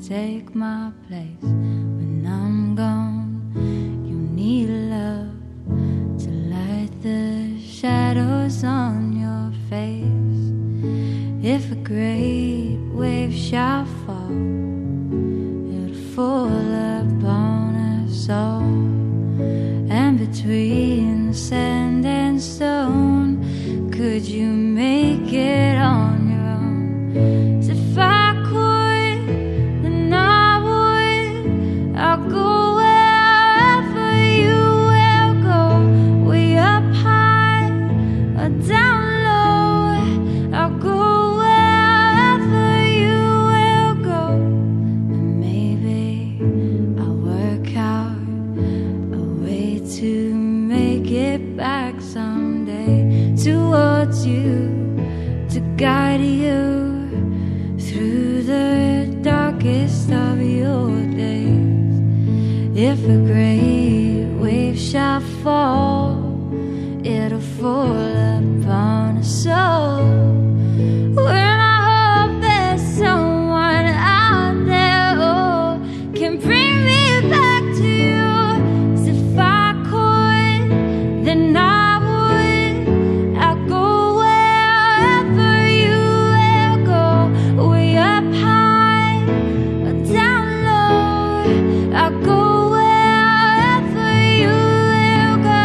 take my place when I'm gone. You need love to light the shadows on your face. If a great wave shall fall, it'll fall upon us all. And between sand and stone, could you make it on your own? 'Cause if I could, then I would. I'll go wherever you will go, way up high or down low. I'll go wherever you will go, and maybe I'll work out a way to make it back someday towards you, to guide you through the darkest of your days. If a great wave shall fall, it'll fall upon us all. When I hope there's someone out there who can bring me back to you. 'Cause if I could, then I would. I'll go wherever you will go, way up high or down low. I'll go wherever you will go.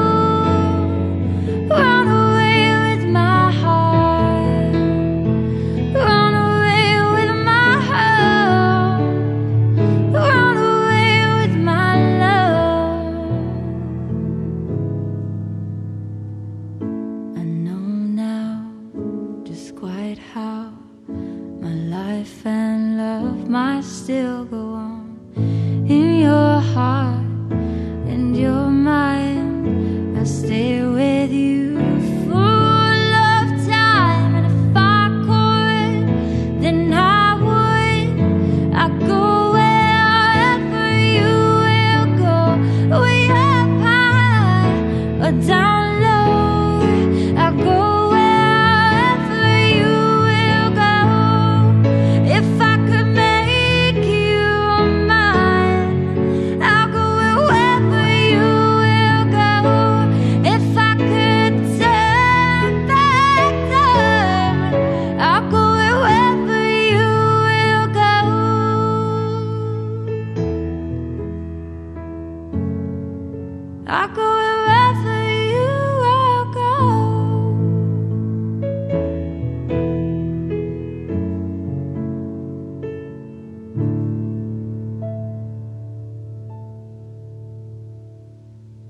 Run away with my heart, run away with my heart, run away with my love. I know now just quite how my life and love might still go on. In your heart and your mind, I'll stay with you full of time. And if I could, then I would. I'll go wherever you will go, way up high or down low.